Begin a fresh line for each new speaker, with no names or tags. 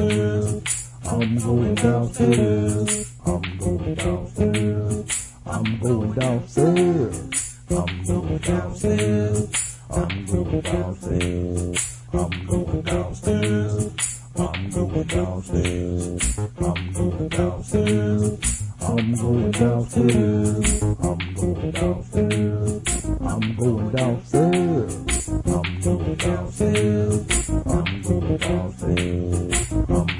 downstairs. I'm going downstairs. I'm going downstairs. I'm going downstairs. I'm going downstairs. I'm going downstairs. I'm going downstairs. I'm going downstairs. I'm going downstairs. I'm going downstairs. I'm going downstairs. I'm going downstairs. I'm going downstairs. I'm going downstairs.